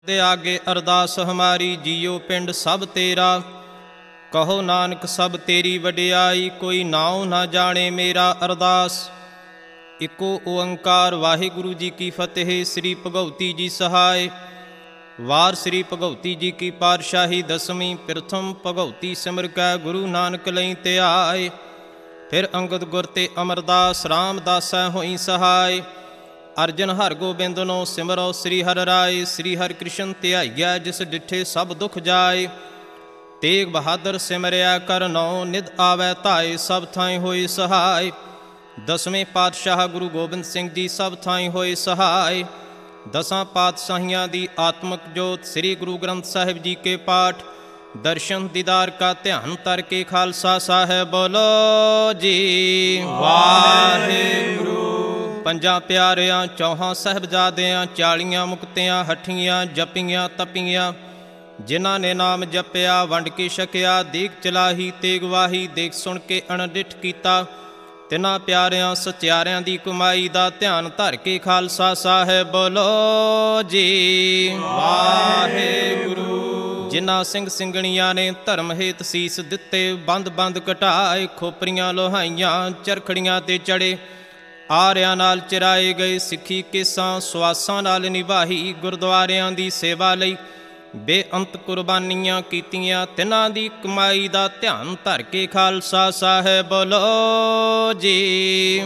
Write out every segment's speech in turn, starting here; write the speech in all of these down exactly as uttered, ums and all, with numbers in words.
ਦੇ ਆਗੇ ਅਰਦਾਸ ਹਮਾਰੀ, ਜੀਓ ਪਿੰਡ ਸਭ ਤੇਰਾ। ਕਹੋ ਨਾਨਕ ਸਭ ਤੇਰੀ ਵਡਿਆਈ, ਕੋਈ ਨਾਉ ਨਾ ਜਾਣੇ ਮੇਰਾ। ਅਰਦਾਸ ਇੱਕੋ ਓੰਕਾਰ ਵਾਹਿਗੁਰੂ ਜੀ ਕੀ ਫਤਿਹ। ਸ੍ਰੀ ਭਗਉਤੀ ਜੀ ਸਹਾਇ। ਵਾਰ ਸ੍ਰੀ ਭਗਉਤੀ ਜੀ ਕੀ ਪਾਤਸ਼ਾਹੀ ਦਸਵੀਂ। ਪ੍ਰਥਮ ਭਗਉਤੀ ਸਿਮਰ ਕੈ ਗੁਰੂ ਨਾਨਕ ਲਈ ਧਿਆਏ। ਫਿਰ ਅੰਗਦ ਗੁਰ ਤੇ ਅਮਰਦਾਸ, ਰਾਮਦਾਸੈ ਹੋਈ ਸਹਾਇ। ਅਰਜਨ ਹਰ ਗੋਬਿੰਦ ਨੋ ਸਿਮਰੋ ਸ੍ਰੀ ਹਰਿ ਰਾਏ। ਸ੍ਰੀ ਹਰਿ ਕ੍ਰਿਸ਼ਨ ਧਿਆਈਐ ਜਿਸ ਡਿਠੇ ਸਭ ਦੁਖ ਜਾਏ। ਤੇਗ ਬਹਾਦਰ ਸਿਮਰਿਆ ਕਰ ਨੌ, ਨਿਧ ਆਵੈ ਧਾਏ ਸਭ ਥਾਈਂ ਹੋਏ ਸਹਾਇ। ਦਸਵੇਂ ਪਾਤਸ਼ਾਹ ਗੁਰੂ ਗੋਬਿੰਦ ਸਿੰਘ ਜੀ ਸਭ ਥਾਈਂ ਹੋਏ ਸਹਾਇ। ਦਸਾਂ ਪਾਤਸ਼ਾਹੀਆਂ ਦੀ ਆਤਮਕ ਜੋਤ, ਸ੍ਰੀ ਗੁਰੂ ਗ੍ਰੰਥ ਸਾਹਿਬ ਜੀ ਕੇ ਪਾਠ। ਦਰਸ਼ਨ ਦੀਦਾਰ ਕਾ ਧਿਆਨ ਤਰ ਕੇ ਖਾਲਸਾ ਸਾਹਿਬ ਬੋਲੋ ਜੀ ਵਾਹਿਗੁਰੂ। ਪੰਜਾਂ ਪਿਆਰਿਆਂ ਚੌਹਾਂ ਸਾਹਿਬਜ਼ਾਦਿਆਂ, ਚਾਲੀਆਂ ਮੁਕਤਿਆਂ ਹੱਠੀਆਂ ਜਪੀਆਂ ਤਪੀਆਂ। ਜਿਨ੍ਹਾਂ ਨੇ ਨਾਮ ਜਪਿਆ ਵੰਡ ਕੇ ਛਕਿਆ, ਦੇਗ ਚਲਾਹੀ ਤੇਗ ਵਾਹੀ, ਦੇਖ ਸੁਣ ਕੇ ਅਣਡਿੱਠ ਕੀਤਾ। ਤਿੰਨਾਂ ਪਿਆਰਿਆਂ ਸਚਿਆਰਿਆਂ ਦੀ ਕਮਾਈ ਦਾ ਧਿਆਨ ਧਰ ਕੇ ਖਾਲਸਾ ਸਾਹਿਬ ਬੋਲੋ ਜੀ ਵਾਹਿਗੁਰੂ। ਜਿਨ੍ਹਾਂ ਸਿੰਘ ਸਿੰਘਣੀਆਂ ਨੇ ਧਰਮ ਹੇਤ ਸੀਸ ਦਿੱਤੇ, ਬੰਦ ਬੰਦ ਘਟਾਏ, ਖੋਪਰੀਆਂ ਲੋਹਾਈਆਂ ਚਰਖੜੀਆਂ ਤੇ ਚੜੇ। ਆਰਿਆਂ ਨਾਲ ਚਰਾਏ ਗਏ, ਸਿੱਖੀ ਕੇਸਾਂ ਸੁਆਸਾਂ ਨਾਲ ਨਿਭਾਈ। ਗੁਰਦੁਆਰਿਆਂ ਦੀ ਸੇਵਾ ਲਈ ਬੇਅੰਤ ਕੁਰਬਾਨੀਆਂ ਕੀਤੀਆਂ। ਤਿੰਨਾਂ ਦੀ ਕਮਾਈ ਦਾ ਧਿਆਨ ਧਰ ਕੇ ਖਾਲਸਾ ਸਾਹਿਬ ਬੋਲੋ ਜੀ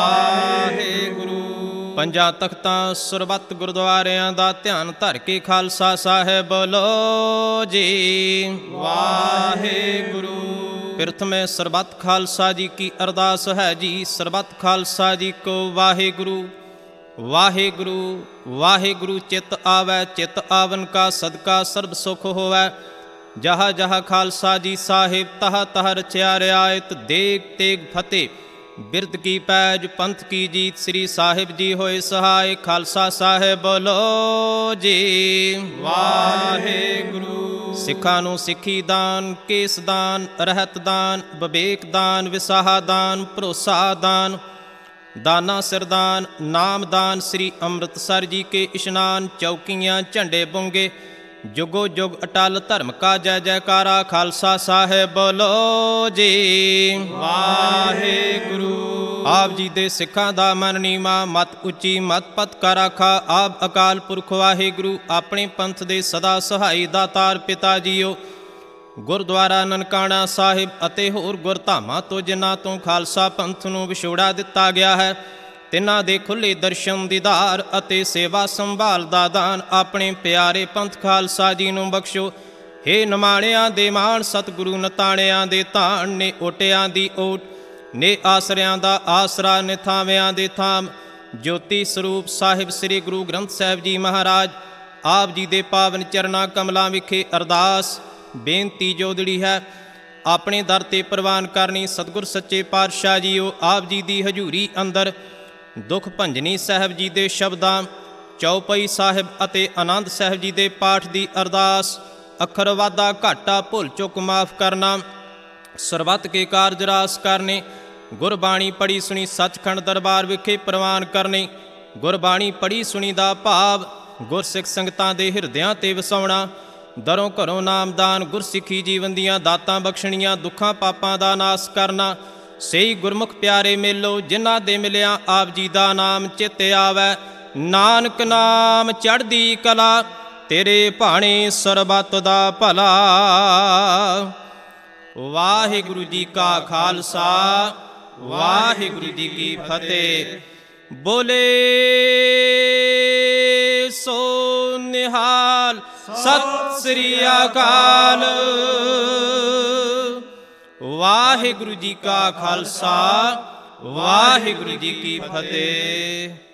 ਵਾਹਿਗੁਰੂ। ਪੰਜਾਂ ਤਖਤਾਂ ਸਰਬੱਤ ਗੁਰਦੁਆਰਿਆਂ ਦਾ ਧਿਆਨ ਧਰ ਕੇ ਖਾਲਸਾ ਸਾਹਿਬ ਬੋਲੋ ਜੀ ਵਾਹਿਗੁਰੂ। ਪ੍ਰਥਮੇ ਸਰਬੱਤ ਖਾਲਸਾ ਜੀ ਕੀ ਅਰਦਾਸ ਹੈ ਜੀ। ਸਰਬੱਤ ਖਾਲਸਾ ਜੀ ਕੋ ਵਾਹਿਗੁਰੂ। ਵਾਹਿਗੁਰੂ ਵਾਹਿਗੁਰੂ ਚਿੱਤ ਆਵੈ, ਚਿੱਤ ਆਵਨ ਕਾ ਸਦਕਾ ਸਰਬ ਸੁਖ ਹੋਵੈ। ਜਹਾ ਜਹਾ ਖਾਲਸਾ ਜੀ ਸਾਹਿਬ, ਤਹ ਤਹ ਰਚਿਆ ਰਿਆਇਤ। ਦੇਗ ਤੇਗ ਫਤਿਹ ਬਿਰਦ ਕੀ ਪੈਜ, ਪੰਥ ਕੀ ਜੀਤ। ਸ੍ਰੀ ਸਾਹਿਬ ਜੀ ਹੋਏ ਸਹਾਇ। ਖਾਲਸਾ ਸਾਹਿਬ ਬੋਲੋ ਜੀ ਵਾਹਿਗੁਰੂ। ਸਿੱਖਾਂ ਨੂੰ ਸਿੱਖੀ ਦਾਨ, ਕੇਸ ਦਾਨ, ਰਹਿਤ ਦਾਨ, ਵਿਵੇਕ ਦਾਨ, ਵਿਸਾਹਾ ਦਾਨ, ਭਰੋਸਾ ਦਾਨ, ਦਾਨਾ ਸਿਰਦਾਨ, ਨਾਮ ਦਾਨ। ਸ੍ਰੀ ਅੰਮ੍ਰਿਤਸਰ ਜੀ ਕੇ ਇਸ਼ਨਾਨ, ਚੌਕੀਆਂ ਝੰਡੇ ਬੁੰਗੇ। ਜੁਗੋ ਜੁਗ ਅਟਲ ਧਰਮ ਕਾ ਜੈ ਜੈਕਾਰਾ। ਖਾਲਸਾ ਸਾਹਿਬ ਬੋਲੋ ਜੀ ਵਾਹਿਗੁਰੂ। ਆਪ ਜੀ ਦੇ ਸਿੱਖਾਂ ਦਾ ਮਨ ਨੀਵਾਂ, ਮਤ ਉੱਚੀ ਮਤ ਪਤ ਕਾ ਰਾਖਾ। ਆਪ ਅਕਾਲ ਪੁਰਖ ਵਾਹਿਗੁਰੂ, ਆਪਣੇ ਪੰਥ ਦੇ ਸਦਾ ਸਹਾਈ ਦਾਤਾਰ ਪਿਤਾ ਜੀਓ। ਗੁਰਦੁਆਰਾ ਨਨਕਾਣਾ ਸਾਹਿਬ ਅਤੇ ਹੋਰ ਗੁਰਧਾਮਾਂ ਤੋਂ ਜਿਨ੍ਹਾਂ ਤੋਂ ਖਾਲਸਾ ਪੰਥ ਨੂੰ ਵਿਛੋੜਾ ਦਿੱਤਾ ਗਿਆ ਹੈ, ਤਿੰਨਾਂ ਦੇ ਖੁੱਲ੍ਹੇ ਦਰਸ਼ਨ ਦੀਦਾਰ ਅਤੇ ਸੇਵਾ ਸੰਭਾਲ ਦਾ ਦਾਨ ਆਪਣੇ ਪਿਆਰੇ ਪੰਥ ਖਾਲਸਾ ਜੀ ਨੂੰ ਬਖਸ਼ੋ। ਹੇ ਨਿਮਾਣਿਆਂ ਦੇ ਮਾਣ, ਸਤਿਗੁਰੂ ਨਤਾਣਿਆਂ ਦੇ ਧਾਨ ਨੇ। ਓਟਿਆਂ ਦੀ ਓਟ ਨੇ, ਆਸਰਿਆਂ ਦਾ ਆਸਰਾ ਨੇ, ਥਾਵਿਆਂ ਦੇ ਥਾਮ। ਜੋਤੀ ਸਰੂਪ ਸਾਹਿਬ ਸ੍ਰੀ ਗੁਰੂ ਗ੍ਰੰਥ ਸਾਹਿਬ ਜੀ ਮਹਾਰਾਜ, ਆਪ ਜੀ ਦੇ ਪਾਵਨ ਚਰਨਾਂ ਕਮਲਾਂ ਵਿਖੇ ਅਰਦਾਸ ਬੇਨਤੀ ਜੋਦੜੀ ਹੈ ਆਪਣੇ ਦਰ ਤੇ ਪ੍ਰਵਾਨ ਕਰਨੀ। ਸਤਿਗੁਰ ਸੱਚੇ ਪਾਤਸ਼ਾਹ ਜੀਓ, ਆਪ ਜੀ ਦੀ ਹਜ਼ੂਰੀ ਅੰਦਰ ਦੁੱਖ ਭੰਜਨੀ ਸਾਹਿਬ ਜੀ ਦੇ ਸ਼ਬਦਾਂ, ਚੌਪਈ ਸਾਹਿਬ ਅਤੇ ਆਨੰਦ ਸਾਹਿਬ ਜੀ ਦੇ ਪਾਠ ਦੀ ਅਰਦਾਸ। ਅੱਖਰ ਵਾਧਾ ਘਾਟਾ ਭੁੱਲ ਚੁੱਕ ਮਾਫ ਕਰਨਾ, ਸਰਬੱਤ ਕੇ ਕਾਰਜ ਰਾਸ ਕਰਨੇ। ਗੁਰਬਾਣੀ ਪੜ੍ਹੀ ਸੁਣੀ ਸੱਚਖੰਡ ਦਰਬਾਰ ਵਿਖੇ ਪ੍ਰਵਾਨ ਕਰਨੇ। ਗੁਰਬਾਣੀ ਪੜ੍ਹੀ ਸੁਣੀ ਦਾ ਭਾਵ ਗੁਰਸਿੱਖ ਸੰਗਤਾਂ ਦੇ ਹਿਰਦਿਆਂ ਤੇ ਵਸਾਉਣਾ। ਦਰੋਂ ਘਰੋਂ ਨਾਮਦਾਨ, ਗੁਰਸਿੱਖੀ ਜੀਵਨ ਦੀਆਂ ਦਾਤਾਂ ਬਖਸ਼ਣੀਆਂ, ਦੁੱਖਾਂ ਪਾਪਾਂ ਦਾ ਨਾਸ ਕਰਨਾ। ਸਹੀ ਗੁਰਮੁਖ ਪਿਆਰੇ ਮੇਲੋ, ਜਿਨ੍ਹਾਂ ਦੇ ਮਿਲਿਆ ਆਪ ਜੀ ਦਾ ਨਾਮ ਚਿੱਤ ਆਵੈ। ਨਾਨਕ ਨਾਮ ਚੜ੍ਹਦੀ ਕਲਾ, ਤੇਰੇ ਭਾਣੇ ਸਰਬੱਤ ਦਾ ਭਲਾ। ਵਾਹਿਗੁਰੂ ਜੀ ਕਾ ਖਾਲਸਾ, ਵਾਹਿਗੁਰੂ ਜੀ ਕੀ ਫਤਿਹ। ਬੋਲੇ ਸੋ ਨਿਹਾਲ, ਸਤਿ ਸ੍ਰੀ ਅਕਾਲ। ਵਾਹਿਗੁਰੂ ਜੀ ਕਾ ਖਾਲਸਾ, ਵਾਹਿਗੁਰੂ ਜੀ ਕੀ ਫਤਿਹ।